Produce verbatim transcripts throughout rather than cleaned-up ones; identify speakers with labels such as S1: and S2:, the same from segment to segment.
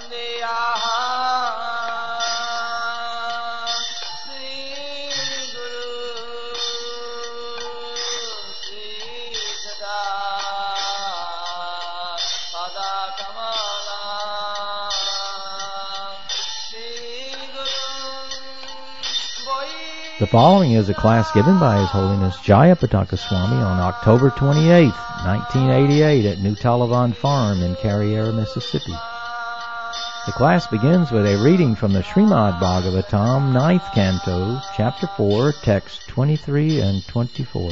S1: The following is a class given by His Holiness Jayapataka Swami on October twenty-eighth, nineteen eighty-eight at New Talavon Farm in Carriere, Mississippi. The class begins with a reading from the Srimad Bhagavatam, ninth Canto, Chapter four, Text twenty-three and twenty-four.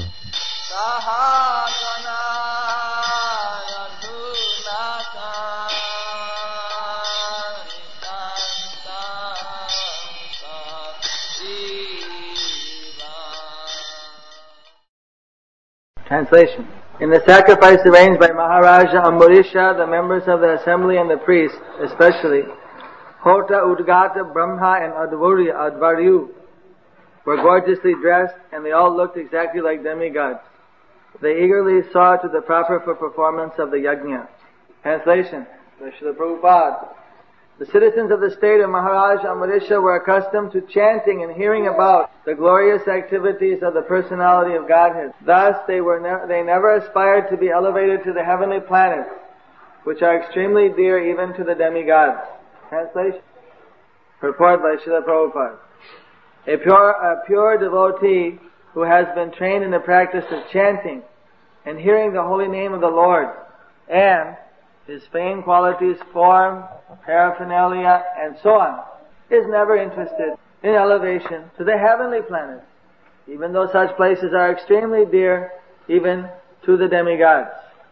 S2: Translation. In the sacrifice arranged by Maharaja Ambarisha, the members of the assembly and the priests, especially, Hota, Udgata, Brahma and Advarya, Advaryu, were gorgeously dressed, and they all looked exactly like demigods. They eagerly saw to the proper performance of the yajna. Translation. Srila Prabhupada. The citizens of the state of Maharaja Ambarisha were accustomed to chanting and hearing about the glorious activities of the personality of Godhead. Thus, they were ne- they never aspired to be elevated to the heavenly planets, which are extremely dear even to the demigods. Translation. Purport by Srila Prabhupada. A pure, a pure devotee who has been trained in the practice of chanting and hearing the holy name of the Lord, and his fame, qualities, form, paraphernalia, and so on, is never interested in elevation to the heavenly planets, even though such places are extremely dear even to the demigods.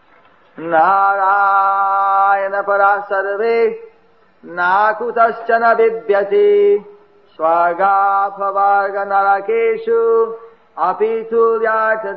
S2: Narayana parasarve nakutaschana vidyati swarga pavarga narakeshu apitulyarta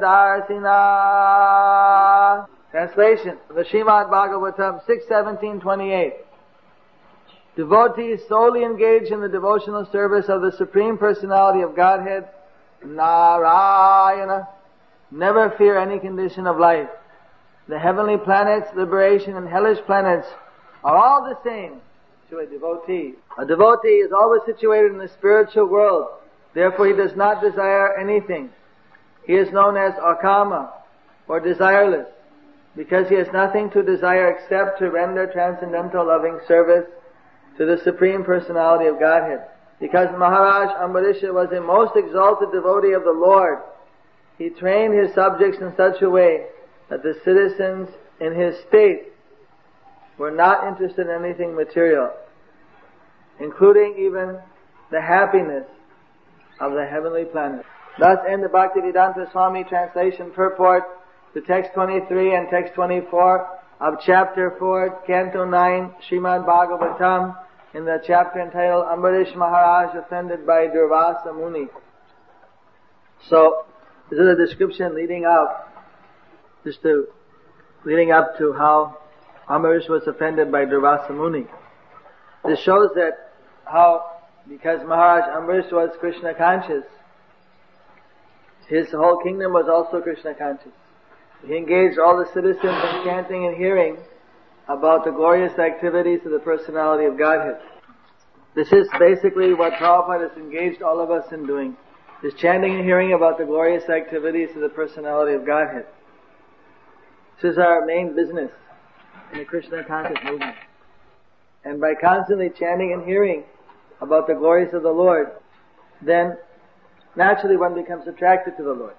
S2: darsina. Translation of the Srimad Bhagavatam six seventeen twenty-eight. Devotees solely engaged in the devotional service of the Supreme Personality of Godhead, Narayana, never fear any condition of life. The heavenly planets, liberation, and hellish planets are all the same to a devotee. A devotee is always situated in the spiritual world. Therefore, he does not desire anything. He is known as akama, or desireless, because he has nothing to desire except to render transcendental loving service to the Supreme Personality of Godhead. Because Maharaj Ambarisha was a most exalted devotee of the Lord, he trained his subjects in such a way that the citizens in his state were not interested in anything material, including even the happiness of the heavenly planet. Thus end the Bhaktivedanta Swami translation purport to text twenty-three and text twenty-four of chapter four, canto nine, Srimad Bhagavatam, in the chapter entitled Ambarish Maharaj Offended by Durvasa Muni. So, this is a description leading up, just to, leading up to how Ambarish was offended by Durvasa Muni. This shows that how, because Maharaj Ambarish was Krishna conscious, his whole kingdom was also Krishna conscious. He engaged all the citizens in chanting and hearing about the glorious activities of the personality of Godhead. This is basically what Prabhupada has engaged all of us in doing, is chanting and hearing about the glorious activities of the personality of Godhead. This is our main business in the Krishna conscious movement. And by constantly chanting and hearing about the glories of the Lord, then naturally one becomes attracted to the Lord.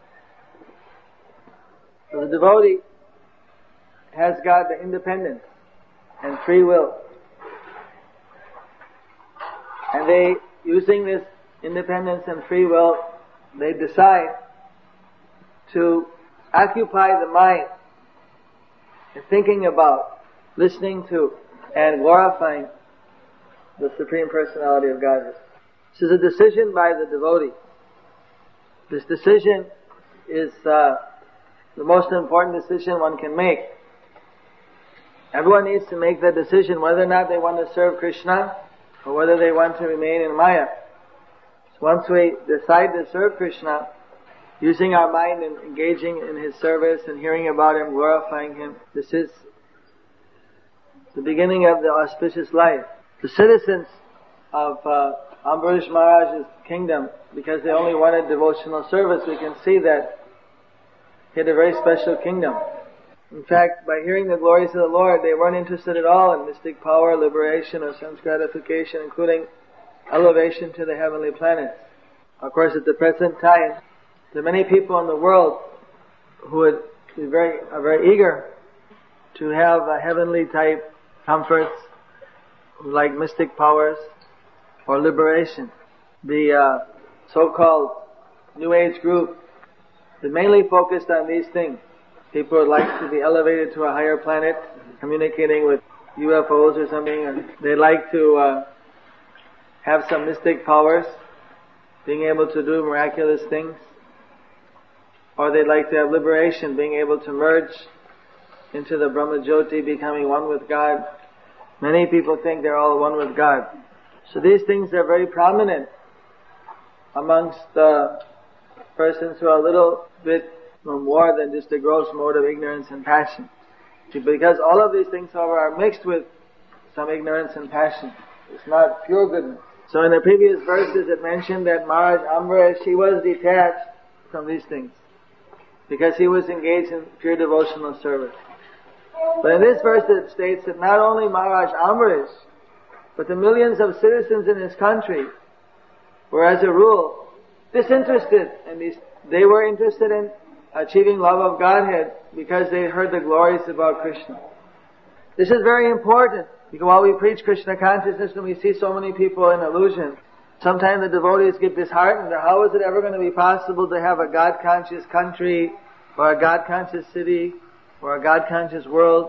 S2: So the devotee has got the independence and free will. And they, using this independence and free will, they decide to occupy the mind in thinking about, listening to, and glorifying the Supreme Personality of Godhead. This is a decision by the devotee. This decision is uh, the most important decision one can make. Everyone needs to make that decision whether or not they want to serve Krishna or whether they want to remain in Maya. So once we decide to serve Krishna, using our mind and engaging in His service and hearing about Him, glorifying Him, this is the beginning of the auspicious life. The citizens of uh, Ambarish Maharaj's kingdom, because they only wanted devotional service, we can see that he had a very special kingdom. In fact, by hearing the glories of the Lord, they weren't interested at all in mystic power, liberation, or sense gratification, including elevation to the heavenly planets. Of course, at the present time, there are many people in the world who would be very, are very eager to have a heavenly type comforts, like mystic powers or liberation. The uh, so-called New Age group is mainly focused on these things. People would like to be elevated to a higher planet, communicating with U F Os or something, and they like to uh, have some mystic powers, being able to do miraculous things, or they'd like to have liberation, being able to merge into the Brahma Jyoti, becoming one with God. Many people think they're all one with God. So these things are very prominent amongst the persons who are a little bit more than just a gross mode of ignorance and passion. Because all of these things, however, are mixed with some ignorance and passion. It's not pure goodness. So in the previous verses it mentioned that Maharaj Ambarish, he was detached from these things because he was engaged in pure devotional service. But in this verse it states that not only Maharaj Ambarish, but the millions of citizens in his country were as a rule disinterested in these. They were interested in achieving love of Godhead because they heard the glories about Krishna. This is very important because while we preach Krishna consciousness and we see so many people in illusion, sometimes the devotees get disheartened. How is it ever going to be possible to have a God-conscious country or a God-conscious city or a God-conscious world?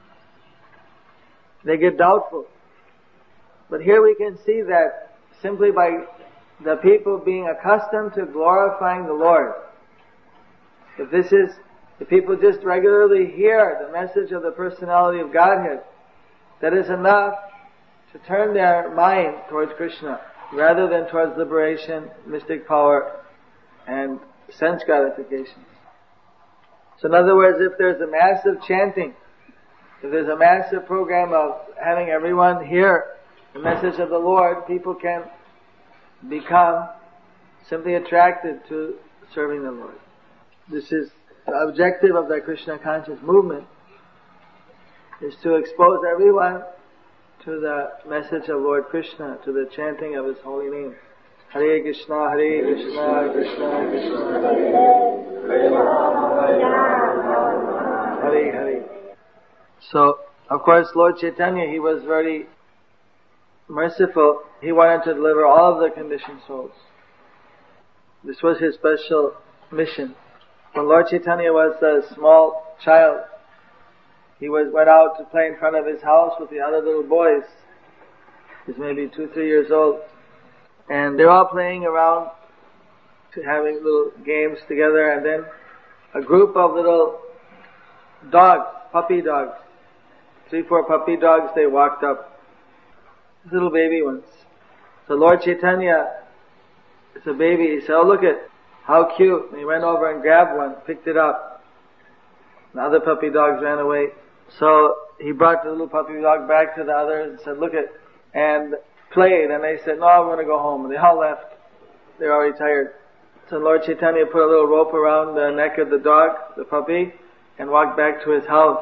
S2: They get doubtful. But here we can see that simply by the people being accustomed to glorifying the Lord, if this is, if people just regularly hear the message of the personality of Godhead, that is enough to turn their mind towards Krishna rather than towards liberation, mystic power, and sense gratification. So in other words, if there's a massive chanting, if there's a massive program of having everyone hear the message of the Lord, people can become simply attracted to serving the Lord. This is the objective of the Krishna conscious movement, is to expose everyone to the message of Lord Krishna, to the chanting of His holy name. Hare Krishna, Hare Krishna, Krishna Krishna, Hare Hare, Hare. So, of course, Lord Chaitanya, He was very merciful. He wanted to deliver all of the conditioned souls. This was His special mission. When Lord Chaitanya was a small child, he was went out to play in front of his house with the other little boys. He's maybe two, three years old. And they're all playing around, to having little games together, and then a group of little dogs, puppy dogs, three, four puppy dogs, they walked up. Little baby ones. So Lord Chaitanya, it's a baby, he said, oh look at how cute. And he went over and grabbed one, picked it up. The other puppy dogs ran away. So he brought the little puppy dog back to the others and said, look at, and played. And they said, no, I'm going to go home. And they all left. They're already tired. So Lord Chaitanya put a little rope around the neck of the dog, the puppy, and walked back to his house.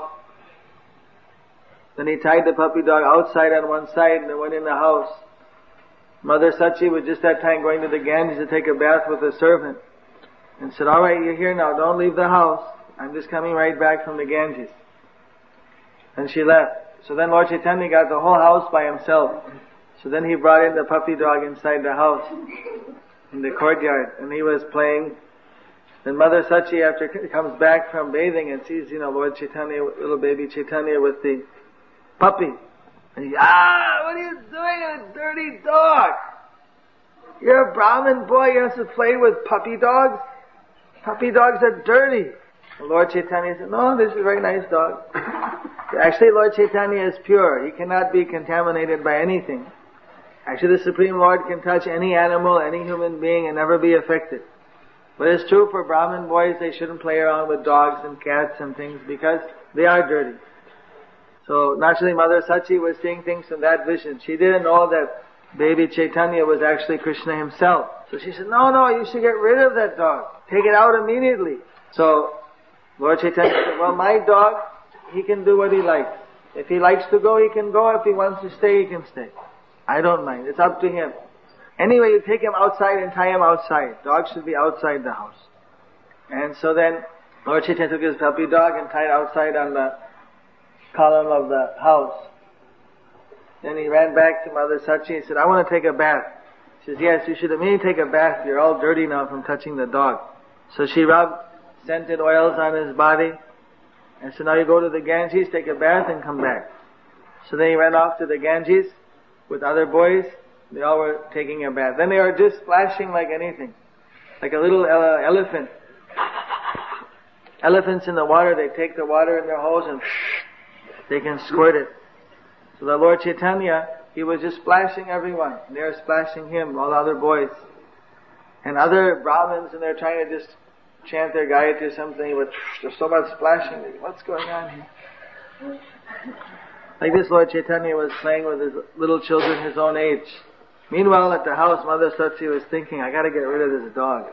S2: Then he tied the puppy dog outside on one side and then went in the house. Mother Sachi was just that time going to the Ganges to take a bath with a servant. And said, all right, you're here now. Don't leave the house. I'm just coming right back from the Ganges. And she left. So then Lord Chaitanya got the whole house by himself. So then he brought in the puppy dog inside the house, in the courtyard, and he was playing. Then Mother Sachi, after he comes back from bathing and sees, you know, Lord Chaitanya, little baby Chaitanya with the puppy. And he, ah, what are you doing, a dirty dog? You're a Brahmin boy, you have to play with puppy dogs? Puppy dogs are dirty. And Lord Chaitanya said, no, this is a very nice dog. Actually, Lord Chaitanya is pure. He cannot be contaminated by anything. Actually, the Supreme Lord can touch any animal, any human being, and never be affected. But it's true for Brahmin boys, they shouldn't play around with dogs and cats and things because they are dirty. So naturally Mother Sachi was seeing things from that vision. She didn't know that baby Chaitanya was actually Krishna himself. So she said, no, no, you should get rid of that dog. Take it out immediately. So Lord Chaitanya said, well, my dog, he can do what he likes. If he likes to go, he can go. If he wants to stay, he can stay. I don't mind. It's up to him. Anyway, you take him outside and tie him outside. Dogs should be outside the house. And so then Lord Chaitanya took his puppy dog and tied outside on the column of the house. Then he ran back to Mother Sachi and said, I want to take a bath. She says, yes, you should immediately take a bath. You're all dirty now from touching the dog. So she rubbed scented oils on his body. And so now you go to the Ganges, take a bath and come back. So then he ran off to the Ganges with other boys. They all were taking a bath. Then they were just splashing like anything. Like a little ele- elephant. Elephants in the water, they take the water in their hose and they can squirt it. So the Lord Chaitanya, he was just splashing everyone. They were splashing him, all the other boys. And other Brahmins, and they're trying to just chant their Gayatri or something, but there's so much splashing. What's going on here? Like this, Lord Chaitanya was playing with his little children his own age. Meanwhile, at the house, Mother Sachi was thinking, I gotta get rid of this dog.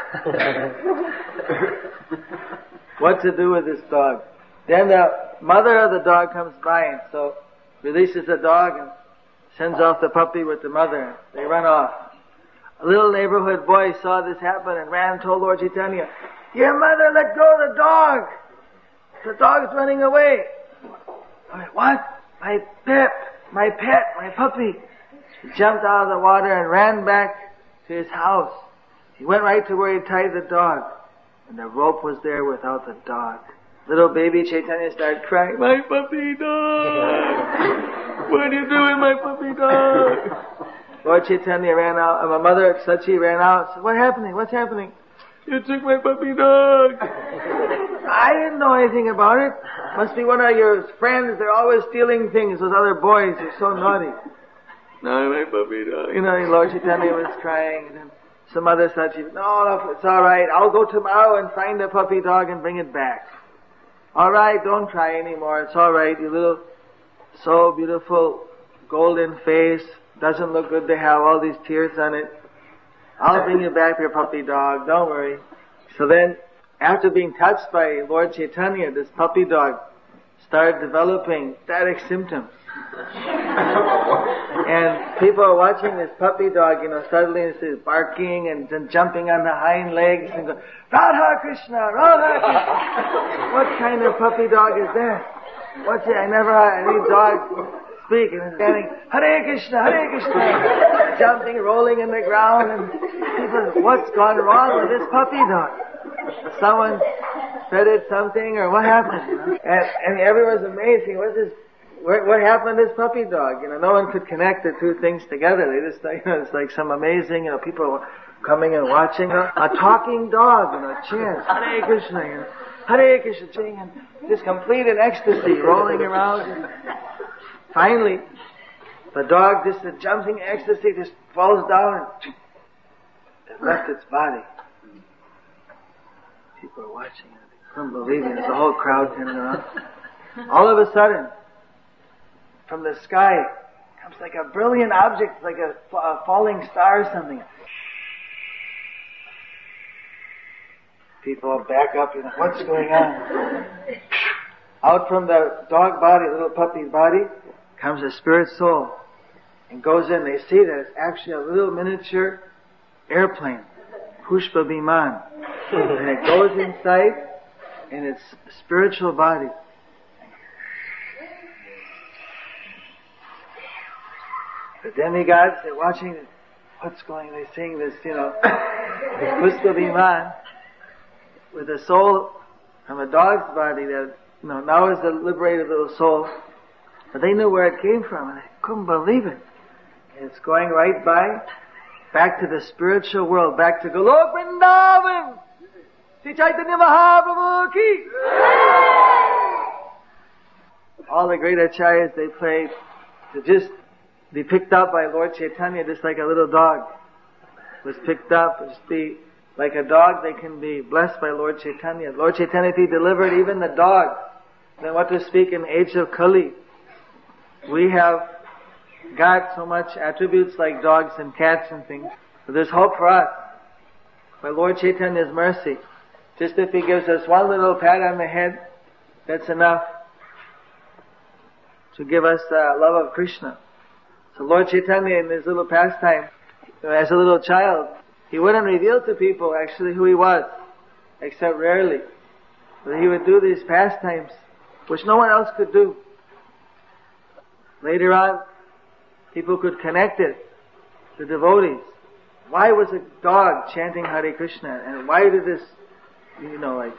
S2: What to do with this dog? Then the mother of the dog comes by and so releases the dog and sends off the puppy with the mother. They run off. A little neighborhood boy saw this happen and ran and told Lord Chaitanya, your mother let go of the dog. The dog's running away. What? My pet, my pet, my puppy. He jumped out of the water and ran back to his house. He went right to where he tied the dog. And the rope was there without the dog. Little baby Chaitanya started crying, my puppy dog! What are you doing, my puppy dog? Lord Chaitanya ran out, and my mother Sachi ran out and said, what's happening? What's happening? You took my puppy dog. I didn't know anything about it. Must be one of your friends. They're always stealing things. Those other boys are so naughty. No, my puppy dog. You know, Lord Chaitanya was crying. And then some other Sachi, no, no, it's all right. I'll go tomorrow and find the puppy dog and bring it back. All right, don't cry anymore. It's all right. Your little, so beautiful, golden face doesn't look good to have all these tears on it. I'll bring you back your puppy dog. Don't worry. So then, after being touched by Lord Chaitanya, this puppy dog started developing static symptoms. And people are watching this puppy dog, you know, suddenly it's barking and then jumping on the hind legs and go, Radha Krishna, Radha Krishna. What kind of puppy dog is that? What's it? I never had any dog speak and it's standing, Hare Krishna, Hare Krishna, jumping, rolling in the ground, and people, what's gone wrong with this puppy dog? Someone said it something or what happened? You know? And, and everyone's amazing. What's this? What, what happened to this puppy dog? You know, no one could connect the two things together. They just, you know, it's like some amazing, you know, people coming and watching a, a talking dog, you know, chants, Hare Krishna, you know, Hare Krishna, and just complete in ecstasy, rolling around. And finally, the dog, just a jumping ecstasy, just falls down and it left its body. People are watching it. They couldn't believe it. There's a whole crowd turning around. All of a sudden, from the sky comes like a brilliant object, like a, a falling star or something. People back up, you know, what's going on? Out from the dog body, little puppy's body, comes a spirit soul and goes in. They see that it's actually a little miniature airplane, Pushpa Biman. And it goes inside in its spiritual body. The demigods, they're watching what's going on. They're seeing this, you know, Pushpa Biman with a soul from a dog's body that, you know, now is the liberated little soul. But they knew where it came from and they couldn't believe it. And it's going right by, back to the spiritual world, back to Golok Vrindavan. Sri Chaitanya Mahaprabhu ki. All the great acharyas, they played to just be picked up by Lord Chaitanya just like a little dog was picked up. Just be like a dog, they can be blessed by Lord Chaitanya. Lord Chaitanya, if he delivered even the dog, then what to speak in the age of Kali? We have got so much attributes like dogs and cats and things, but there's hope for us. By Lord Chaitanya's mercy, just if He gives us one little pat on the head, that's enough to give us the love of Krishna. So Lord Chaitanya, in his little pastime, as a little child, He wouldn't reveal to people actually who He was, except rarely. But He would do these pastimes, which no one else could do. Later on, people could connect it to devotees. Why was a dog chanting Hare Krishna? And why did this, you know, like,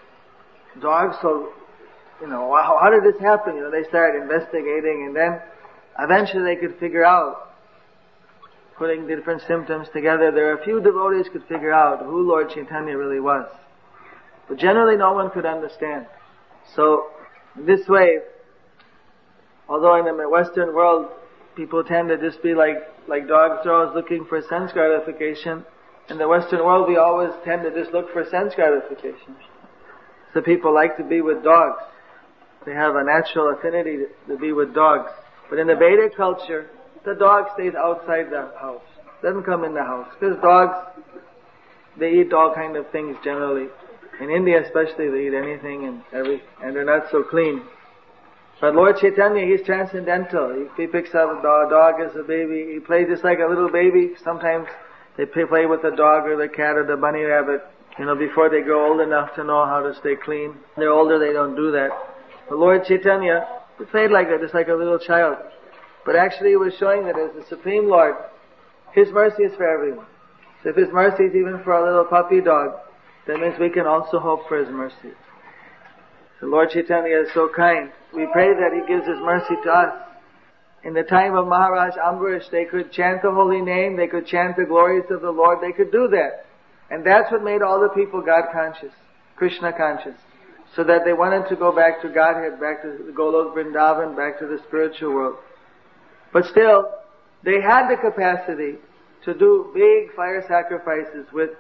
S2: dog so, you know, how, how did this happen? You know, they started investigating, and then eventually they could figure out, putting different symptoms together. There are a few devotees could figure out who Lord Chaitanya really was. But generally no one could understand. So, this way, although in the Western world, people tend to just be like, like dogs are always looking for sense gratification. In the Western world, we always tend to just look for sense gratification. So people like to be with dogs. They have a natural affinity to, to be with dogs. But in the Vedic culture, the dog stays outside the house. Doesn't come in the house. Because dogs, they eat all kind of things generally. In India especially, they eat anything and every, and they're not so clean. But Lord Chaitanya, He's transcendental. He, he picks up a dog, dog as a baby. He plays just like a little baby. Sometimes they play with the dog or the cat or the bunny rabbit, you know, before they grow old enough to know how to stay clean. When they're older, they don't do that. But Lord Chaitanya, He played like that, just like a little child. But actually He was showing that as the Supreme Lord, His mercy is for everyone. So if His mercy is even for a little puppy dog, that means we can also hope for His mercy. So Lord Chaitanya is so kind. We pray that He gives His mercy to us. In the time of Maharaj Ambarish, they could chant the holy name, they could chant the glories of the Lord, they could do that. And that's what made all the people God conscious, Krishna conscious. So that they wanted to go back to Godhead, back to the Golok Vrindavan, back to the spiritual world. But still, they had the capacity to do big fire sacrifices with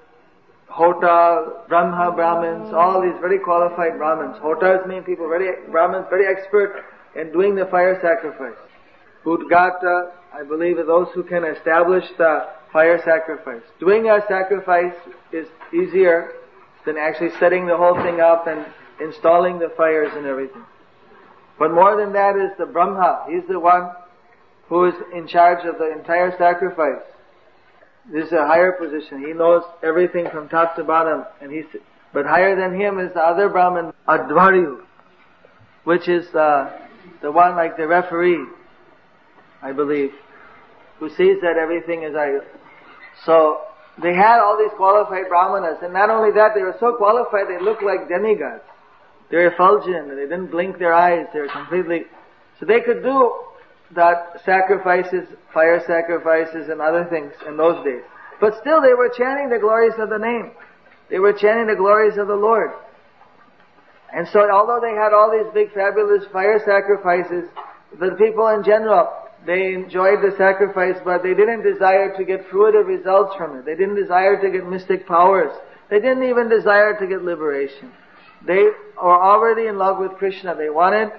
S2: Hota, Brahma, Brahmins, all these very qualified Brahmins. Hotas mean people very, Brahmins, very expert in doing the fire sacrifice. Udgata, I believe, are those who can establish the fire sacrifice. Doing a sacrifice is easier than actually setting the whole thing up and installing the fires and everything. But more than that is the Brahma. He's the one who is in charge of the entire sacrifice. This is a higher position. He knows everything from top to bottom. And he's, but higher than him is the other Brahman, Advaryu, which is uh, the one like the referee, I believe, who sees that everything is idle. So they had all these qualified Brahmanas, and not only that, they were so qualified they looked like demigods. They were effulgent, they didn't blink their eyes, they were completely... So they could do that sacrifices, fire sacrifices and other things in those days. But still they were chanting the glories of the name. They were chanting the glories of the Lord. And so although they had all these big fabulous fire sacrifices, the people in general, they enjoyed the sacrifice, but they didn't desire to get fruitive results from it. They didn't desire to get mystic powers. They didn't even desire to get liberation. They were already in love with Krishna. They wanted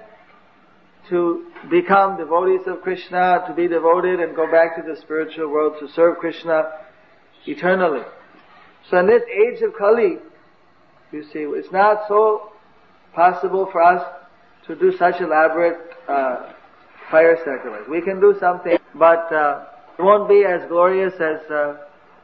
S2: to become devotees of Krishna, to be devoted and go back to the spiritual world to serve Krishna eternally. So in this age of Kali, you see, it's not so possible for us to do such elaborate uh, fire sacrifice. We can do something, but uh, it won't be as glorious as uh,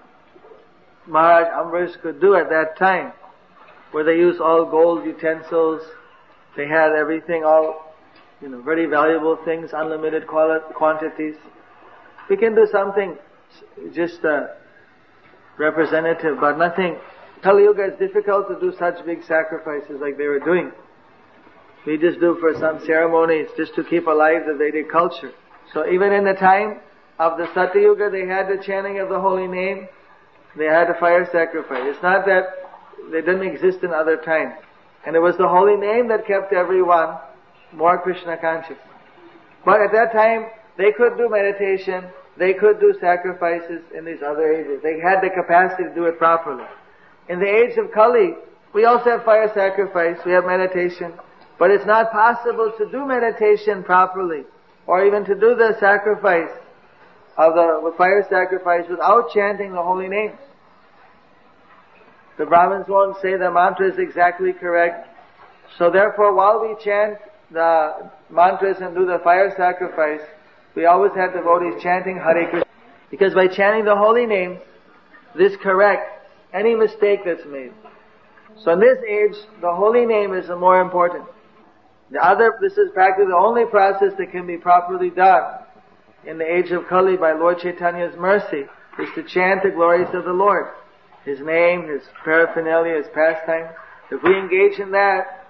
S2: Maharaj Ambarish could do at that time, where they used all gold utensils. They had everything, all, you know, very valuable things, unlimited quali- quantities. We can do something just uh, representative, but nothing. Kali Yuga is difficult to do such big sacrifices like they were doing. We just do for some ceremonies just to keep alive the Vedic culture. So even in the time of the Satya Yuga, they had the chanting of the holy name. They had a fire sacrifice. It's not that they didn't exist in other times. And it was the holy name that kept everyone more Krishna conscious. But at that time, they could do meditation. They could do sacrifices in these other ages. They had the capacity to do it properly. In the age of Kali, we also have fire sacrifice. We have meditation. But it's not possible to do meditation properly or even to do the sacrifice of the fire sacrifice without chanting the holy names. The Brahmins won't say the mantra is exactly correct. So therefore, while we chant the mantras and do the fire sacrifice, we always have devotees chanting Hare Krishna. Because by chanting the holy names, this corrects any mistake that's made. So in this age, the holy name is the more important. The other, this is practically the only process that can be properly done in the age of Kali by Lord Chaitanya's mercy, is to chant the glories of the Lord. His name, His paraphernalia, His pastime. If we engage in that,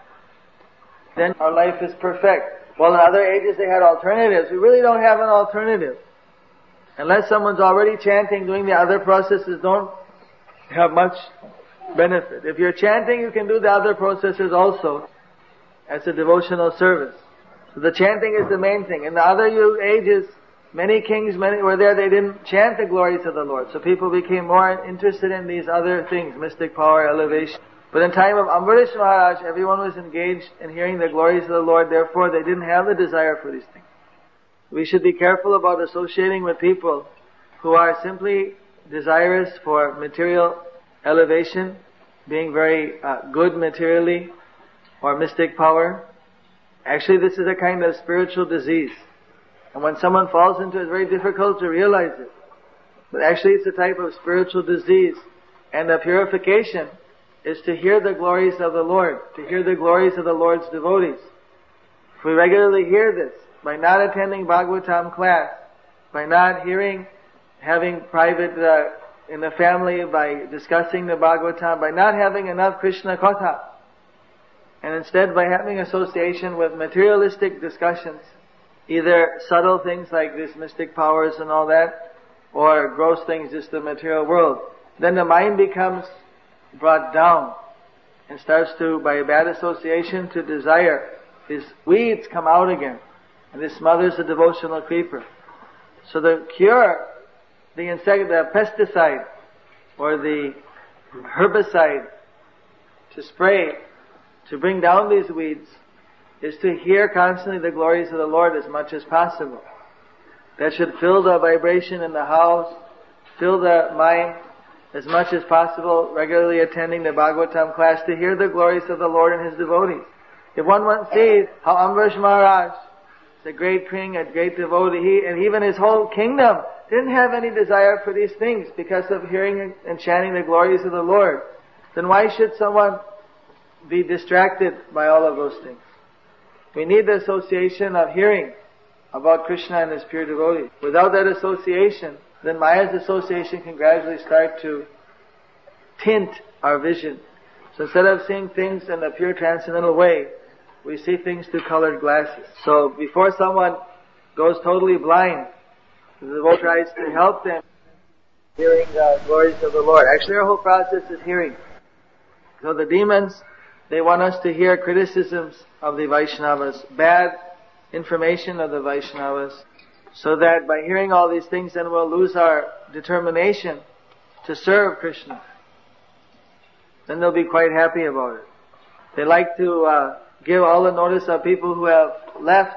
S2: then our life is perfect. Well, in other ages they had alternatives. We really don't have an alternative. Unless someone's already chanting, doing the other processes don't have much benefit. If you're chanting, you can do the other processes also as a devotional service. So the chanting is the main thing. In the other ages, many kings many were there, they didn't chant the glories of the Lord. So people became more interested in these other things, mystic power, elevation. But in time of Ambarish Maharaj, everyone was engaged in hearing the glories of the Lord, therefore they didn't have the desire for these things. We should be careful about associating with people who are simply desirous for material elevation, being very uh, good materially, or mystic power. Actually, this is a kind of spiritual disease. And when someone falls into it, it's very difficult to realize it. But actually, it's a type of spiritual disease. And the purification is to hear the glories of the Lord, to hear the glories of the Lord's devotees. If we regularly hear this, by not attending Bhagavatam class, by not hearing, having private uh, in the family, by discussing the Bhagavatam, by not having enough Krishna Katha, and instead by having association with materialistic discussions, either subtle things like these mystic powers and all that, or gross things, just the material world, then the mind becomes brought down and starts to, by a bad association, to desire. These weeds come out again, and this smothers the devotional creeper. So the cure, the insect, the pesticide, or the herbicide to spray, to bring down these weeds, is to hear constantly the glories of the Lord as much as possible. That should fill the vibration in the house, fill the mind as much as possible, regularly attending the Bhagavatam class to hear the glories of the Lord and His devotees. If one once sees how Ambarish Maharaj, the great king, a great devotee, he, and even his whole kingdom didn't have any desire for these things because of hearing and chanting the glories of the Lord, then why should someone be distracted by all of those things? We need the association of hearing about Krishna and His pure devotees. Without that association, then Maya's association can gradually start to tint our vision. So instead of seeing things in a pure transcendental way, we see things through colored glasses. So before someone goes totally blind, the devotee tries to help them hearing the glories of the Lord. Actually, our whole process is hearing. So the demons, they want us to hear criticisms of the Vaishnavas, bad information of the Vaishnavas, so that by hearing all these things, then we'll lose our determination to serve Krishna. Then they'll be quite happy about it. They like to uh, give all the notice of people who have left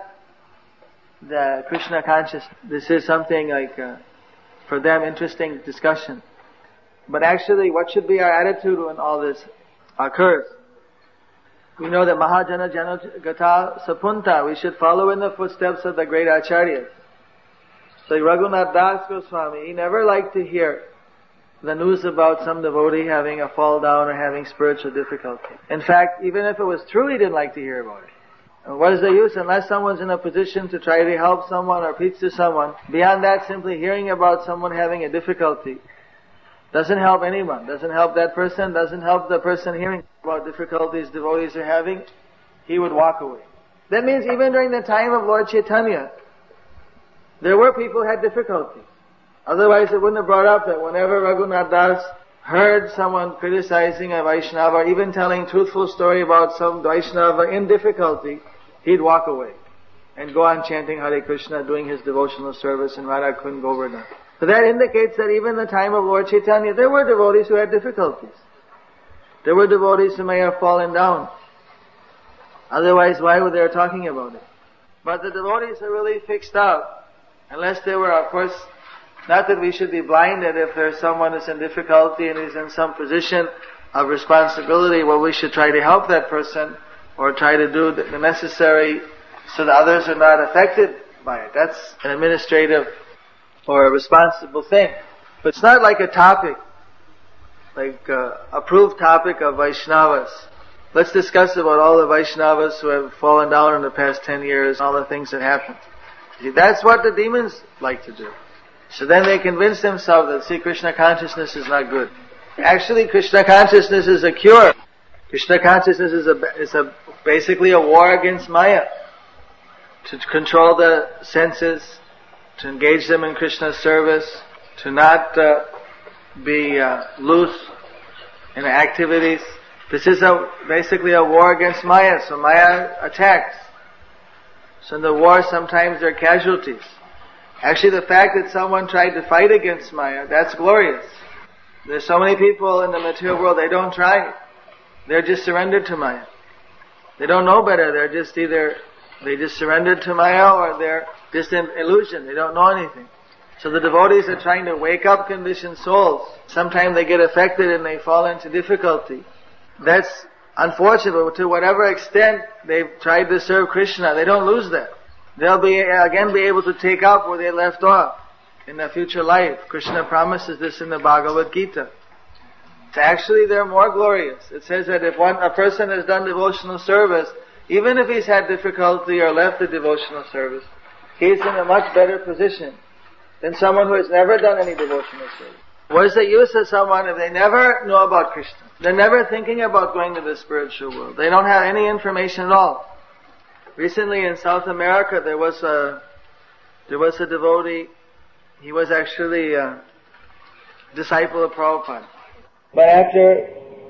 S2: the Krishna consciousness. This is something like, uh, for them, interesting discussion. But actually, what should be our attitude when all this occurs? We know that Mahajana Jana Gata Sapunta, we should follow in the footsteps of the great Acharyas. So Raghunath Das Goswami, he never liked to hear the news about some devotee having a fall down or having spiritual difficulty. In fact, even if it was true, he didn't like to hear about it. And what is the use unless someone's in a position to try to help someone or preach to someone? Beyond that, simply hearing about someone having a difficulty doesn't help anyone, doesn't help that person, doesn't help the person hearing about difficulties devotees are having. He would walk away. That means even during the time of Lord Chaitanya, there were people who had difficulties. Otherwise it wouldn't have brought up that whenever Raghunath Das heard someone criticizing a Vaishnava or even telling truthful story about some Vaishnava in difficulty, he'd walk away and go on chanting Hare Krishna, doing his devotional service, and Radha couldn't Govardhan. So that indicates that even in the time of Lord Chaitanya, there were devotees who had difficulties. There were devotees who may have fallen down. Otherwise, why were they talking about it? But the devotees are really fixed out. Unless they were, of course, not that we should be blinded if there's someone who's in difficulty and is in some position of responsibility, well, we should try to help that person or try to do the necessary so that others are not affected by it. That's an administrative or a responsible thing. But it's not like a topic, like uh, approved topic of Vaishnavas. Let's discuss about all the Vaishnavas who have fallen down in the past ten years, all the things that happened. See, that's what the demons like to do. So then they convince themselves that, see, Krishna consciousness is not good. Actually, Krishna consciousness is a cure. Krishna consciousness is a, is a basically a war against Maya. To control the senses, to engage them in Krishna's service, to not uh, be uh, loose in activities. This is a, basically a war against Maya, so Maya attacks. So in the war sometimes there are casualties. Actually, the fact that someone tried to fight against Maya, that's glorious. There's so many people in the material world, they don't try. They're just surrendered to Maya. They don't know better. They're just either, they just surrendered to Maya or they're just in illusion. They don't know anything. So the devotees are trying to wake up conditioned souls. Sometimes they get affected and they fall into difficulty. That's unfortunate, but to whatever extent they've tried to serve Krishna, they don't lose that. They'll be again be able to take up where they left off in their future life. Krishna promises this in the Bhagavad Gita. So actually they're more glorious. It says that if one, a person has done devotional service, even if he's had difficulty or left the devotional service, he's in a much better position than someone who has never done any devotional service. What is the use of someone if they never know about Krishna? They're never thinking about going to the spiritual world. They don't have any information at all. Recently in South America, there was a there was a devotee. He was actually a disciple of Prabhupada. But after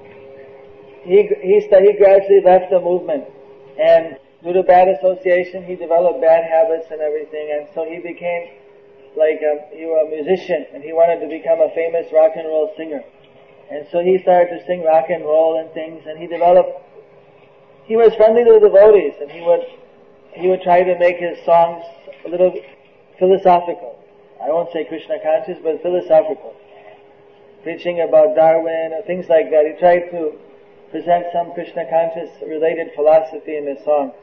S2: he he he gradually left the movement, and due to bad association, he developed bad habits and everything, and so he became like a, he was a musician, and he wanted to become a famous rock and roll singer. And so he started to sing rock and roll and things, and he developed. He was friendly to the devotees, and he would he would try to make his songs a little philosophical. I won't say Krishna conscious, but philosophical. Preaching about Darwin or things like that. He tried to present some Krishna conscious related philosophy in his songs.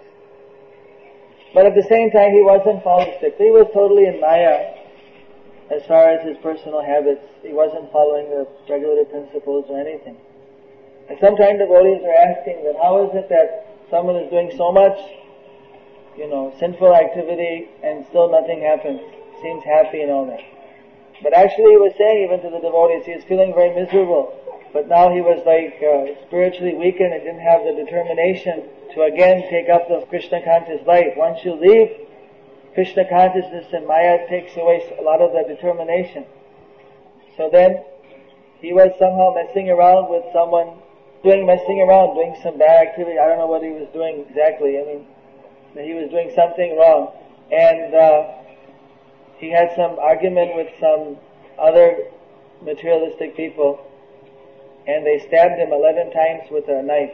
S2: But at the same time, he wasn't following strictly. He was totally in Maya as far as his personal habits. He wasn't following the regulative principles or anything. And sometimes devotees are asking that how is it that someone is doing so much, you know, sinful activity and still nothing happens, seems happy and all that. But actually he was saying even to the devotees, he was feeling very miserable. But now he was like uh, spiritually weakened and didn't have the determination to again take up the Krishna conscious life. Once you leave Krishna consciousness and Maya takes away a lot of the determination. So then he was somehow messing around with someone, doing messing around, doing some bad activity. I don't know what he was doing exactly. I mean, he was doing something wrong. And uh, he had some argument with some other materialistic people, and they stabbed him eleven times with a knife.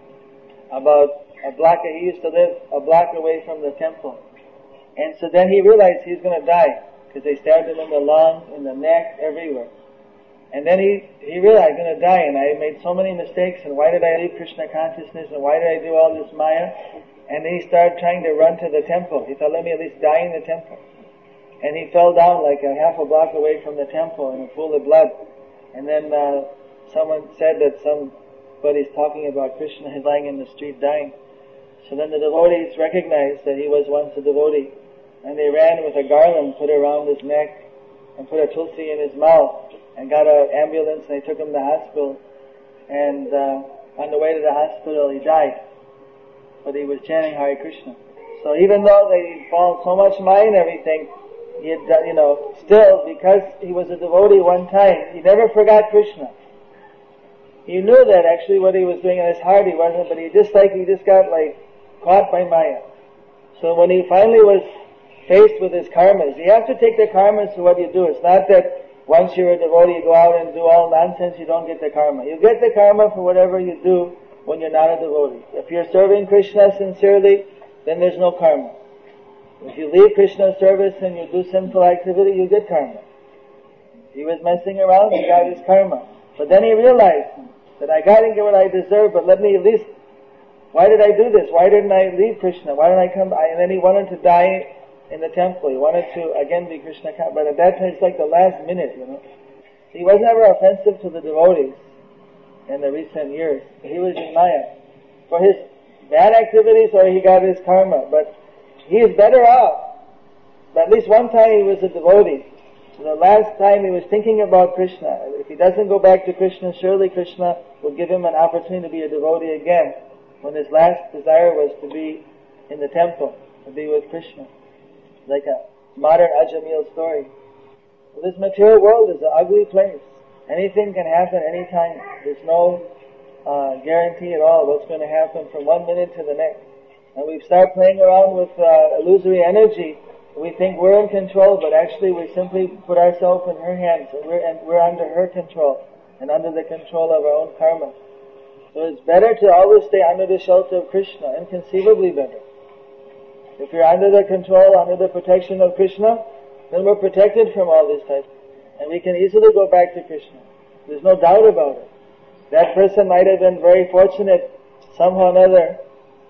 S2: About a block, he used to live a block away from the temple. And so then he realized he was going to die, because they stabbed him in the lung, in the neck, everywhere. And then he, he realized I'm going to die, and I made so many mistakes, and why did I leave Krishna consciousness, and why did I do all this Maya? And then he started trying to run to the temple. He thought, let me at least die in the temple. And he fell down like a half a block away from the temple in a pool of blood. And then uh, someone said that somebody's talking about Krishna is lying in the street dying. So then the devotees recognized that he was once a devotee. And they ran with a garland, put it around his neck, and put a tulsi in his mouth, and got an ambulance, and they took him to the hospital. And uh, on the way to the hospital, he died. But he was chanting Hare Krishna. So even though they fall so much mind and everything, he had, you know, still, because he was a devotee one time, he never forgot Krishna. He knew that actually what he was doing in his heart he wasn't, but he just like, he just got like caught by Maya. So when he finally was faced with his karmas, you have to take the karmas for what you do. It's not that once you're a devotee you go out and do all nonsense, you don't get the karma. You get the karma for whatever you do when you're not a devotee. If you're serving Krishna sincerely, then there's no karma. If you leave Krishna's service and you do sinful activity, you get karma. He was messing around, he got his karma. But then he realized that I got to get what I deserve, but let me at least, why did I do this? Why didn't I leave Krishna? Why didn't I come? I, and then he wanted to die in the temple. He wanted to again be Krishna, but at that time it's like the last minute, you know. He was never offensive to the devotees in the recent years. He was in Maya. For his bad activities, or he got his karma, but he is better off. But at least one time he was a devotee. The last time he was thinking about Krishna. If he doesn't go back to Krishna, surely Krishna will give him an opportunity to be a devotee again, when his last desire was to be in the temple, to be with Krishna. Like a modern Ajamil story. Well, this material world is an ugly place. Anything can happen anytime. There's no uh, guarantee at all what's going to happen from one minute to the next. And we start playing around with uh, illusory energy. We think we're in control, but actually we simply put ourselves in her hands, and we're, and we're under her control, and under the control of our own karma. So it's better to always stay under the shelter of Krishna, inconceivably better. If you're under the control, under the protection of Krishna, then we're protected from all these types. And we can easily go back to Krishna. There's no doubt about it. That person might have been very fortunate, somehow or another,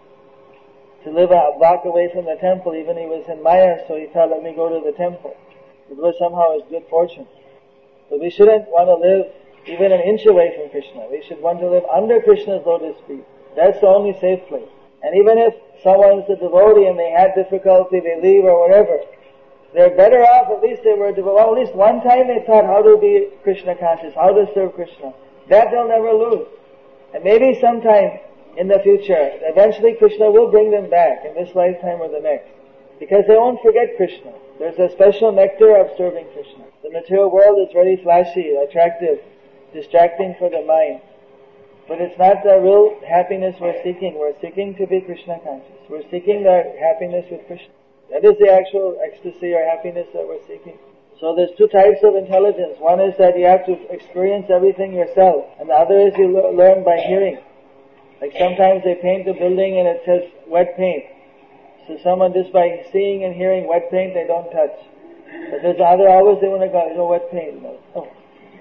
S2: to live a block away from the temple, even he was in Maya, so he thought, let me go to the temple. It was somehow his good fortune. But we shouldn't want to live even an inch away from Krishna. We should want to live under Krishna's lotus feet. That's the only safe place. And even if someone's a devotee and they had difficulty, they leave or whatever, they're better off, at least they were devotee. Well, at least one time they thought how to be Krishna conscious, how to serve Krishna. That they'll never lose. And maybe sometime in the future, eventually Krishna will bring them back in this lifetime or the next. Because they won't forget Krishna. There's a special nectar of serving Krishna. The material world is very flashy, attractive, distracting for the mind. But it's not the real happiness we're seeking. We're seeking to be Krishna conscious. We're seeking the happiness with Krishna. That is the actual ecstasy or happiness that we're seeking. So there's two types of intelligence. One is that you have to experience everything yourself. And the other is you le- learn by hearing. Like sometimes they paint a building and it says wet paint. So someone just by seeing and hearing wet paint, they don't touch. But there's other always they want to go, go wet paint. No. Oh.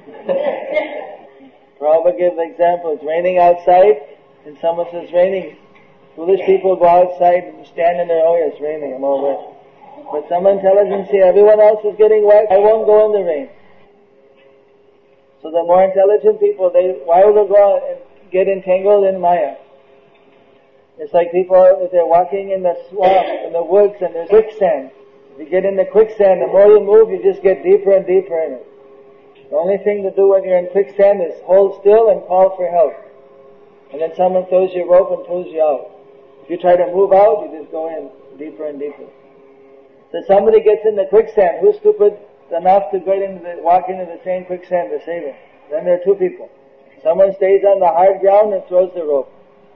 S2: Prabhupada gives the example. It's raining outside and someone says raining. Foolish people go outside and stand in there, oh yeah, it's raining, I'm all wet. But some intelligence see everyone else is getting wet, I won't go in the rain. So the more intelligent people, they why will they go out and get entangled in Maya? It's like people, if they're walking in the swamp, in the woods, and there's quicksand. If you get in the quicksand, the more you move, you just get deeper and deeper in it. The only thing to do when you're in quicksand is hold still and call for help. And then someone throws you a rope and pulls you out. If you try to move out, you just go in deeper and deeper. So somebody gets in the quicksand, who's stupid enough to get into the, walk into the same quicksand to save him? Then there are two people. Someone stays on the hard ground and throws the rope.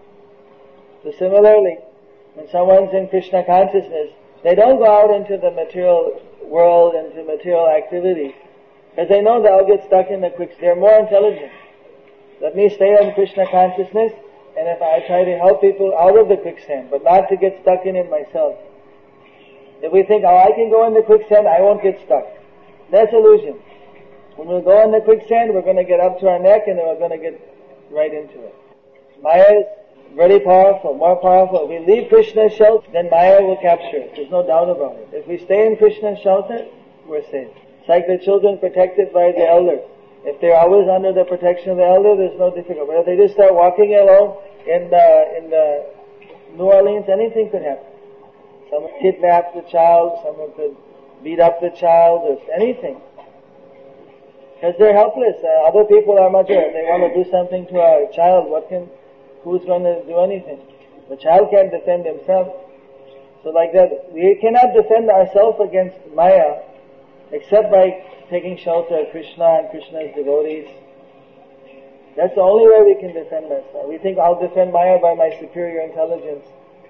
S2: So similarly, when someone's in Krishna consciousness, they don't go out into the material world, into material activities, because they know they'll get stuck in the quicksand. They're more intelligent. Let me stay in Krishna consciousness, and if I try to help people out of the quicksand, but not to get stuck in it myself. If we think, oh, I can go in the quicksand, I won't get stuck. That's illusion. When we go in the quicksand, we're going to get up to our neck and then we're going to get right into it. Maya is very powerful, more powerful. If we leave Krishna's shelter, then Maya will capture us. There's no doubt about it. If we stay in Krishna's shelter, we're safe. It's like the children protected by the elders. If they're always under the protection of the elder, there's no difficulty. But if they just start walking alone in the, in the New Orleans, anything could happen. Someone kidnapped the child, someone could beat up the child, or anything. Because they're helpless. Uh, other people are much better. They want to do something to a child. What can, who's going to do anything? The child can't defend himself. So like that, we cannot defend ourselves against Maya except by taking shelter of Krishna and Krishna's devotees. That's the only way we can defend ourselves. We think I'll defend Maya by my superior intelligence.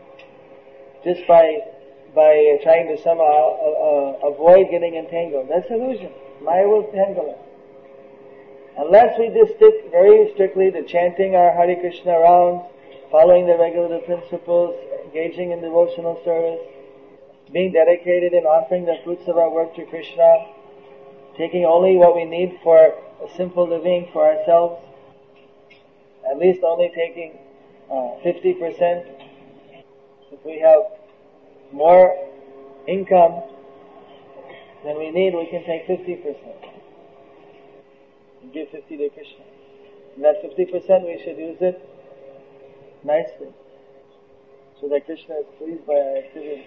S2: Just by by trying to somehow uh, uh, avoid getting entangled. That's illusion. Maya will entangle us. Unless we just stick very strictly to chanting our Hare Krishna rounds, following the regulative principles, engaging in devotional service, being dedicated in offering the fruits of our work to Krishna, taking only what we need for a simple living for ourselves, at least only taking uh, fifty percent. If we have more income than we need, we can take fifty percent and give fifty to Krishna. And that fifty percent we should use it nicely, so that Krishna is pleased by our activity.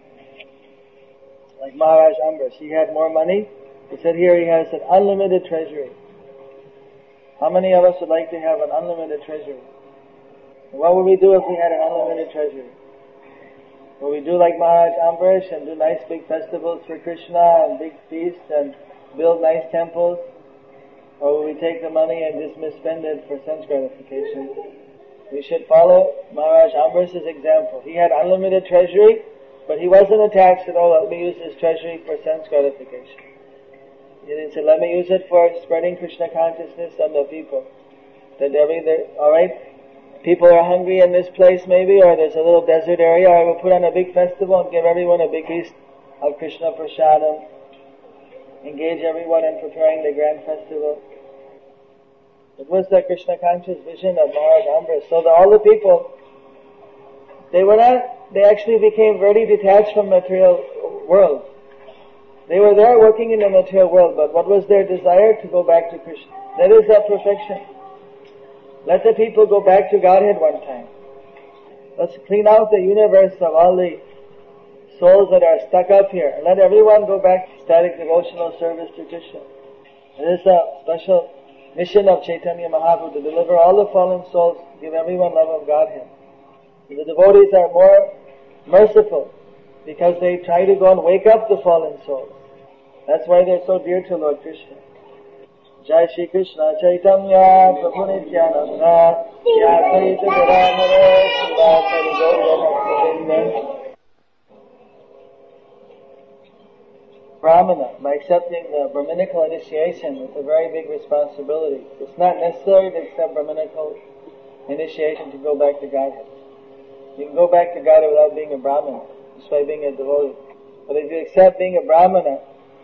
S2: Like Maharaj Ambrish, he had more money. He said here he has an unlimited treasury. How many of us would like to have an unlimited treasury? And what would we do if we had an unlimited treasury? Would we do like Maharaj Ambrish and do nice big festivals for Krishna and big feasts and build nice temples? Or would we take the money and just misspend it for sense gratification? We should follow Maharaj Ambrish's example. He had unlimited treasury, but he wasn't attached at all. Let me use his treasury for sense gratification. He said, let me use it for spreading Krishna consciousness on the people. That every, alright, people are hungry in this place maybe, or there's a little desert area, I will put on a big festival and give everyone a big feast of Krishna Prasadam. Engage everyone in preparing the grand festival. It was the Krishna conscious vision of Maharaj Ambrish. So the, all the people, they were not, they actually became very detached from material world. They were there working in the material world, but what was their desire? To go back to Krishna. That is their perfection. Let the people go back to Godhead one time. Let's clean out the universe of all the souls that are stuck up here. Let everyone go back to static devotional service to Krishna. It is a special mission of Chaitanya Mahaprabhu to deliver all the fallen souls, give everyone love of Godhead. The devotees are more merciful because they try to go and wake up the fallen souls. That's why they're so dear to Lord Krishna. Jai Shri Krishna Chaitanya Prabhu Nityananda Ya Advaita Gadadhara Srivasari Gaura Bhakta. Brahmana, by accepting the Brahminical initiation, it's a very big responsibility. It's not necessary to accept Brahminical initiation to go back to Godhead. You can go back to Godhead without being a Brahmana, just by being a devotee. But if you accept being a Brahmana,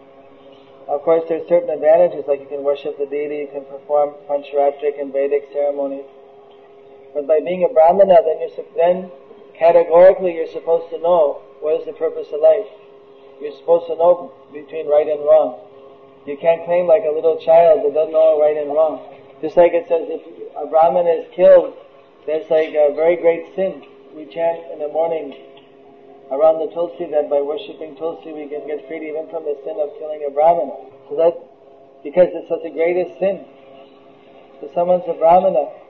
S2: of course there's certain advantages, like you can worship the deity, you can perform Pancharatric and Vedic ceremonies. But by being a Brahmana, then you're then categorically you're supposed to know what is the purpose of life. You're supposed to know between right and wrong. You can't claim like a little child that doesn't know right and wrong. Just like it says, if a Brahmin is killed, there's like a very great sin. We chant in the morning around the Tulsi that by worshipping Tulsi we can get freed even from the sin of killing a Brahmana. So that, because it's such a greatest sin. So someone's a Brahmana.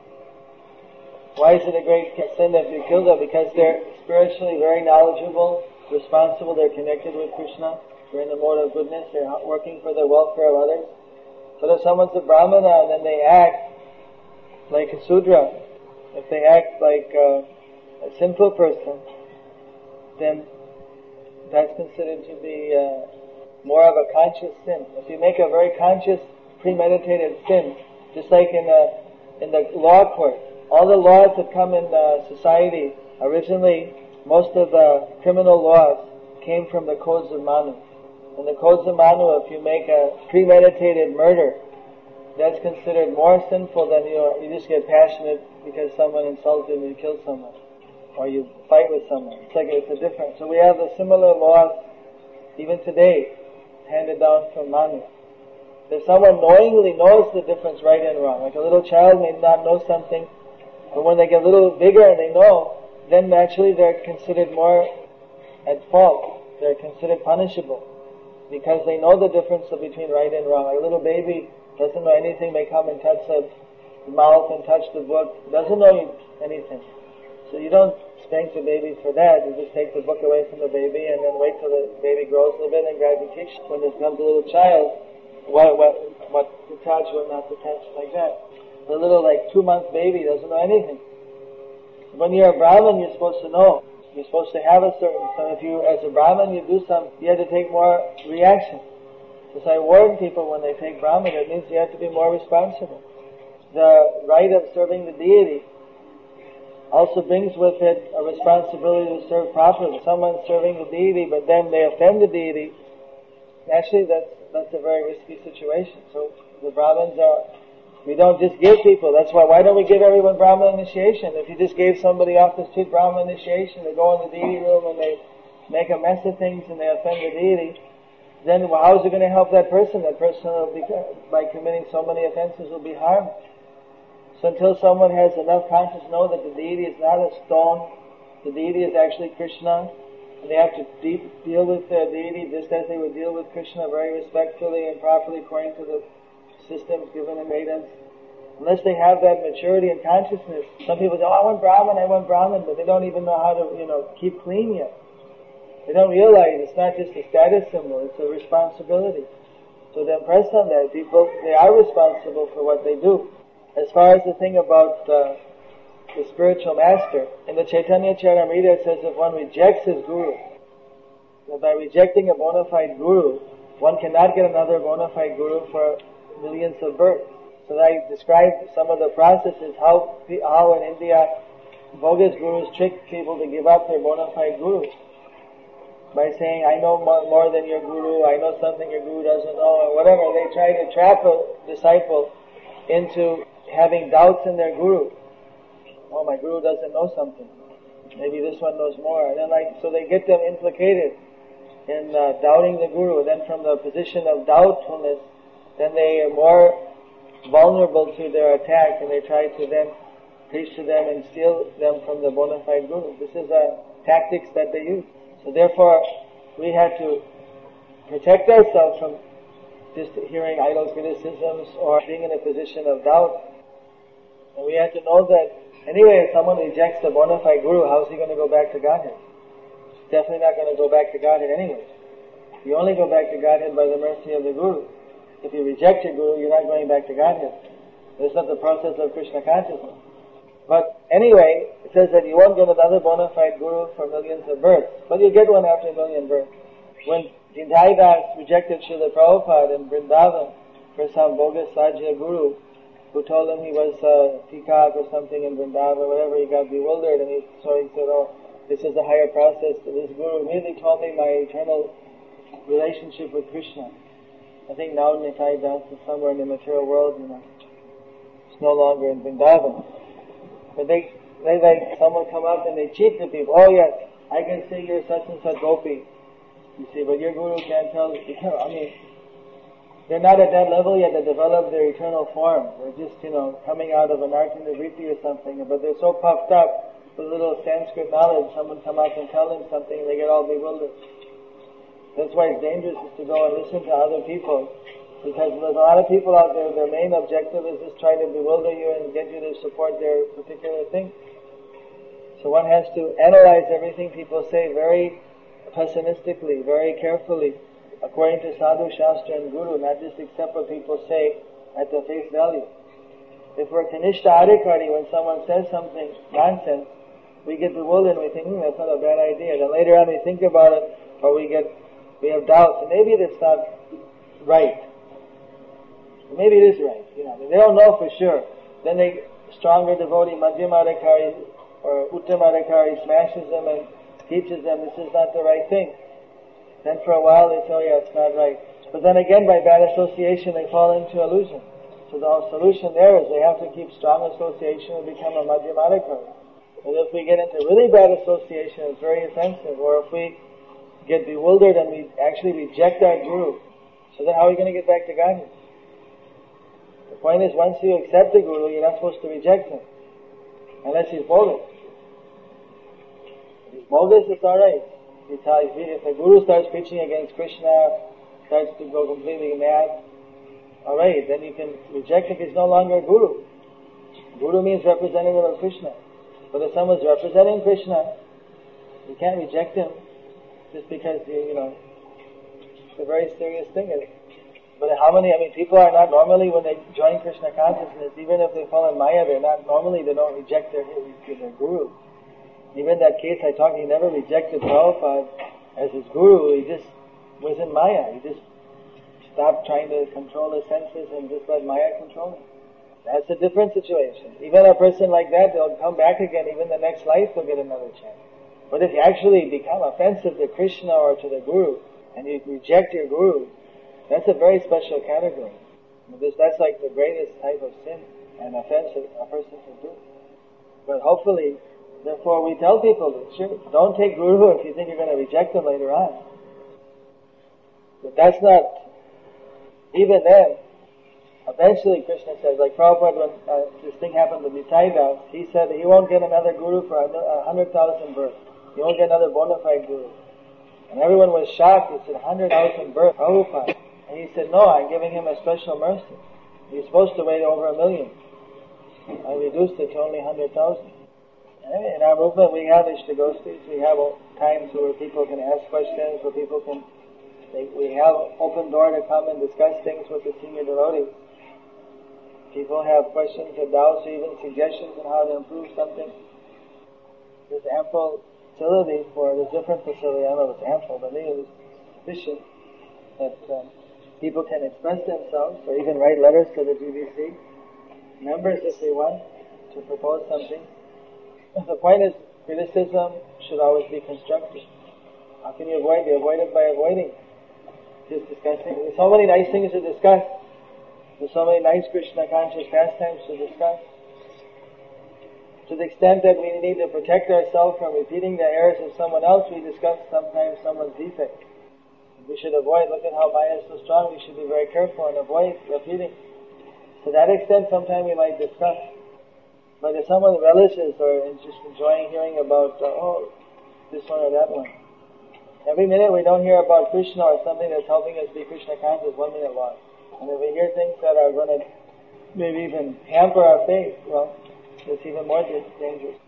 S2: Why is it a great sin that you kill them? Because they're spiritually very knowledgeable, responsible, they're connected with Krishna, they're in the mode of goodness, they're working for the welfare of others. But if someone's a Brahmana and then they act like a Sudra, if they act like a, a sinful person, then that's considered to be uh, more of a conscious sin. If you make a very conscious, premeditated sin, just like in the, in the law court, all the laws that come in uh, society, originally most of the criminal laws came from the codes of Manu. In the codes of Manu, if you make a premeditated murder, that's considered more sinful than you you just get passionate because someone insulted and you kill someone, or you fight with someone. It's like it's a different. So we have the similar laws even today, handed down from Manu. If someone knowingly knows the difference right and wrong, like a little child may not know something, but when they get a little bigger and they know, then naturally they're considered more at fault. They're considered punishable because they know the difference between right and wrong. Like a little baby doesn't know anything, may come and touch the mouth and touch the book, doesn't know anything. So you don't spank the baby for that. You just take the book away from the baby and then wait till the baby grows a little bit and gradually teach. When it comes to a little child, what, what, what to touch, what not to touch, like that. The little like two month baby doesn't know anything. When you're a Brahmin, you're supposed to know. You're supposed to have a certain, so if you, as a Brahmin, you do some, you have to take more reaction. So I warn people when they take Brahmin, it means you have to be more responsible. The rite of serving the deity also brings with it a responsibility to serve properly. Someone's serving the deity, but then they offend the deity. Actually, that's that's a very risky situation. So the Brahmins are, we don't just give people. That's why, why don't we give everyone Brahman initiation? If you just gave somebody off the street Brahman initiation, they go in the deity room and they make a mess of things and they offend the deity, then well, how is it going to help that person? That person will be, by committing so many offenses, will be harmed. So until someone has enough consciousness to know that the deity is not a stone, the deity is actually Krishna, and they have to de- deal with their deity just as they would deal with Krishna, very respectfully and properly according to the systems given in Vedas. Unless they have that maturity and consciousness, some people say, oh, I want Brahman, I want Brahman, but they don't even know how to, you know, keep clean yet. They don't realize it's not just a status symbol, it's a responsibility. So they impress on that. People, they are responsible for what they do. As far as the thing about uh, the spiritual master, in the Chaitanya Charitamrita it says if one rejects his guru, that by rejecting a bona fide guru, one cannot get another bona fide guru for millions of births. So I described some of the processes, how, how in India bogus gurus trick people to give up their bona fide gurus by saying, I know more than your guru, I know something your guru doesn't know, or whatever. They try to trap a disciple into having doubts in their guru. Oh, my guru doesn't know something. Maybe this one knows more. And then like, so they get them implicated in uh, doubting the guru. Then from the position of doubtfulness, then they are more vulnerable to their attack, and they try to then preach to them and steal them from the bona fide guru. This is a tactics that they use. So therefore, we had to protect ourselves from just hearing idle criticisms or being in a position of doubt. And we had to know that anyway, if someone rejects the bona fide guru, how is he going to go back to Godhead? He's definitely not going to go back to Godhead anyway. You only go back to Godhead by the mercy of the guru. If you reject your guru, you're not going back to Godhead. This is not the process of Krishna consciousness. But anyway, it says that you won't get another bona fide guru for millions of births, but you get one after a million births. When Jindai Das rejected Srila Prabhupada in Vrindavan for some bogus Sajya guru who told him he was a uh, peacock or something in Vrindavan or whatever, he got bewildered, and he, so he said, oh, this is a higher process. This guru really told me my eternal relationship with Krishna. I think now Nitai Das is somewhere in the material world, you know. It's no longer in Vrindavan. But they, they like, someone come up and they cheat the people. Oh yes, I can say you're such and such gopi. You see, but your guru can't tell, I mean, they're not at that level yet to develop their eternal form. They're just, you know, coming out of an Artha-Nivriti or something, but they're so puffed up with a little Sanskrit knowledge, someone come out and tell them something and they get all bewildered. That's why it's dangerous is to go and listen to other people, because there's a lot of people out there, their main objective is just try to bewilder you and get you to support their particular thing. So one has to analyze everything people say very pessimistically, very carefully, according to Sadhu, Shastra and Guru, not just accept what people say at the face value. If we're Kanishta Adhikari, when someone says something nonsense, we get bewildered and we think, hmm, that's not a bad idea. Then later on we think about it, or we get, we have doubts, and maybe it's not right. Maybe it is right, you know. They don't know for sure. Then they, stronger devotee, Madhyama Adhikari or Uttama Adhikari smashes them and teaches them this is not the right thing. Then for a while they say, oh yeah, it's not right. But then again, by bad association, they fall into illusion. So the solution there is they have to keep strong association and become a Madhyama Adhikari. But if we get into really bad association, it's very offensive. Or if we get bewildered and we actually reject our guru, so then how are we going to get back to Godhead? The point is, once you accept the guru, you're not supposed to reject him. Unless he's bogus. If he's bogus, it's alright. If the guru starts preaching against Krishna, starts to go completely mad, alright, then you can reject him if he's no longer a guru. Guru means representative of Krishna. But if someone's representing Krishna, you can't reject him just because, you, you know, it's a very serious thing. But how many, I mean, people are not normally, when they join Krishna consciousness, even if they fall in Maya, they're not, normally they don't reject their, their guru. Even in that case I talked, he never rejected Prabhupada as his guru, he just was in Maya. He just stopped trying to control his senses and just let Maya control him. That's a different situation. Even a person like that, they'll come back again. Even the next life, they'll get another chance. But if you actually become offensive to Krishna or to the Guru, and you reject your Guru, that's a very special category. That's like the greatest type of sin and offense a person can do. But hopefully, therefore we tell people, that, sure, don't take Guru if you think you're going to reject them later on. But that's not, even then, eventually Krishna says, like Prabhupada, when uh, this thing happened to Nitai Das, he said he won't get another Guru for a hundred thousand births. He won't get another bona fide Guru. And everyone was shocked. He said, hundred thousand births, Prabhupada. And he said, no, I'm giving him a special mercy. He's supposed to weigh over a million. I reduced it to only hundred thousand. In our movement we have Ishtagostis, we have times where people can ask questions, where people can, they, we have open door to come and discuss things with the senior devotees. People have questions or doubts or even suggestions on how to improve something. There's ample facility for, there's different facility, I don't know if it's ample, but it is sufficient that um, people can express themselves or even write letters to the G B C members if they want to propose something. The point is, criticism should always be constructive. How can you avoid it? Avoid it by avoiding. Just discussing. There's so many nice things to discuss. There's so many nice Krishna conscious pastimes to discuss. To the extent that we need to protect ourselves from repeating the errors of someone else, we discuss sometimes someone's defect. We should avoid, look at how Maya is so strong, we should be very careful and avoid repeating. To that extent, sometimes we might discuss. But if someone relishes or is just enjoying hearing about, uh, oh, this one or that one. Every minute we don't hear about Krishna or something that's helping us be Krishna conscious, one minute lost. And if we hear things that are going to maybe even hamper our faith, well, it's even more dangerous.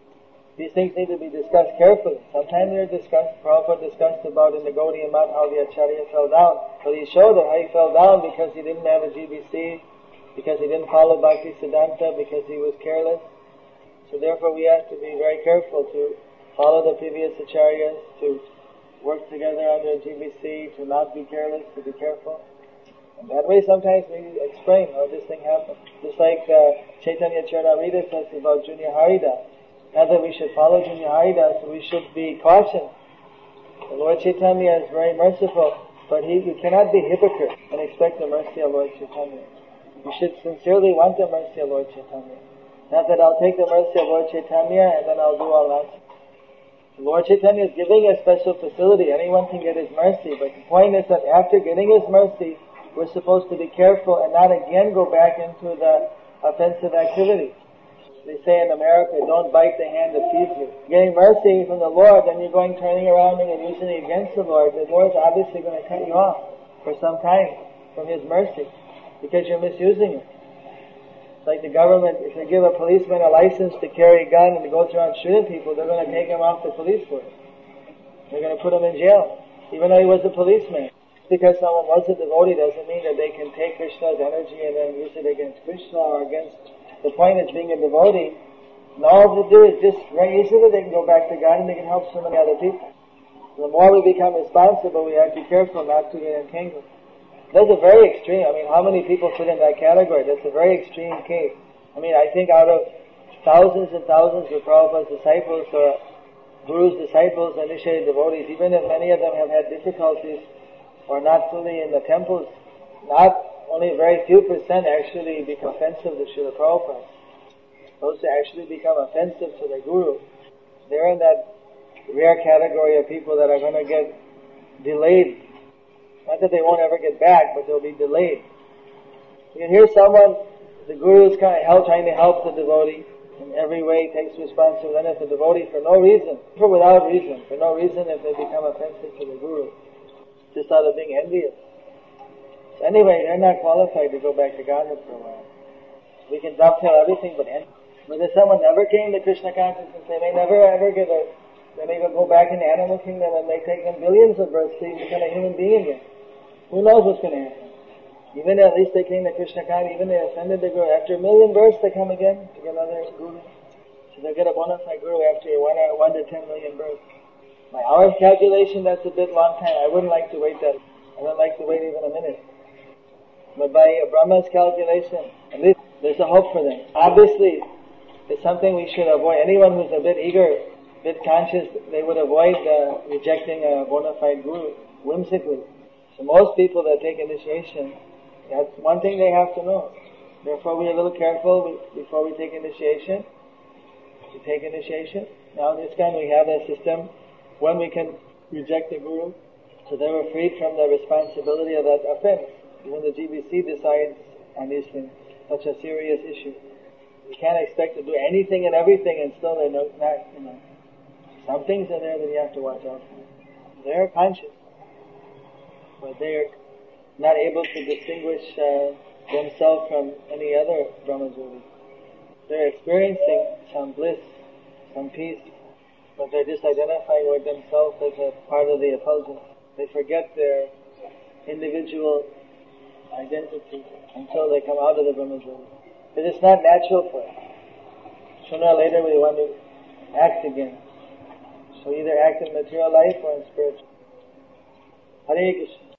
S2: These things need to be discussed carefully. Sometimes they're discussed, Prabhupada discussed about in the Gaudiya Math how the Acharya fell down. But he showed that how he fell down because he didn't have a G B C, because he didn't follow Bhakti Siddhanta, because he was careless. So therefore we have to be very careful to follow the previous Acharyas, to work together under a G B C, to not be careless, to be careful. And that way sometimes we explain how this thing happened. Just like uh, Chaitanya Charitamrita says about Junior Haridas. Not that we should follow Junior Haridas, we should be cautious. The Lord Chaitanya is very merciful, but he, you cannot be hypocrite and expect the mercy of Lord Chaitanya. You should sincerely want the mercy of Lord Chaitanya. Not that I'll take the mercy of Lord Chaitanya and then I'll do all that. The Lord Chaitanya is giving a special facility. Anyone can get His mercy, but the point is that after getting His mercy, we're supposed to be careful and not again go back into the offensive activity. They say in America, don't bite the hand that feeds you. Getting mercy from the Lord, then you're going turning around and using it against the Lord. The Lord's obviously going to cut you off for some time from His mercy because you're misusing it. It's like the government, if they give a policeman a license to carry a gun and to go around shooting people, they're going to take him off the police force. They're going to put him in jail, even though he was a policeman. Because someone was a devotee doesn't mean that they can take Krishna's energy and then use it against Krishna or against... The point is being a devotee, and all they do is just very easily they can go back to God and they can help so many other people. The more we become responsible, we have to be careful not to get entangled. That's a very extreme, I mean, how many people fit in that category? That's a very extreme case. I mean, I think out of thousands and thousands of Prabhupada's disciples or Guru's disciples, initiated devotees, even if many of them have had difficulties or not fully in the temples, not only a very few percent actually become offensive to Srila Prabhupada. Those who actually become offensive to the Guru, they're in that rare category of people that are going to get delayed. Not that they won't ever get back, but they'll be delayed. You can hear someone, the Guru is kind of help, trying to help the devotee in every way, takes responsibility, and if the devotee for no reason, for without reason, for no reason if they become offensive to the Guru, just out of being envious. So anyway, they're not qualified to go back to Godhead for a while. We can dovetail everything but envy. But if someone never came to Krishna consciousness, they may never ever get a, they may even go back in the animal kingdom and may take them billions of births to become a human being again. Who knows what's going to happen? Even at least they came to Krishna consciousness, even they ascended the Guru. After a million births they come again to get another Guru. So they'll get a bona fide Guru after one, one to ten million births. My hour's calculation, that's a bit long time. I wouldn't like to wait that. I wouldn't like to wait even a minute. But by Brahma's calculation, at least There's a hope for them. Obviously, it's something we should avoid. Anyone who's a bit eager, a bit conscious, they would avoid uh, rejecting a bona fide guru whimsically. So most people that take initiation, that's one thing they have to know. Therefore, we're a little careful before we take initiation. We take initiation. Now, in ISKCON, we have a system when we can reject the guru, so they were freed from the responsibility of that offense. Even the G B C decides on these things, such a serious issue. You can't expect to do anything and everything and still they're not, you know. Some things are there that you have to watch out for. They're conscious, but they're not able to distinguish uh, themselves from any other Brahmajoti. They're experiencing some bliss, some peace, but they're just identifying with themselves as a part of the effulgence. They forget their individual identity until they come out of the Brahmajoti. But it's not natural for us. Sooner or later we want to act again. So either act in material life or in spiritual. Hare Krishna.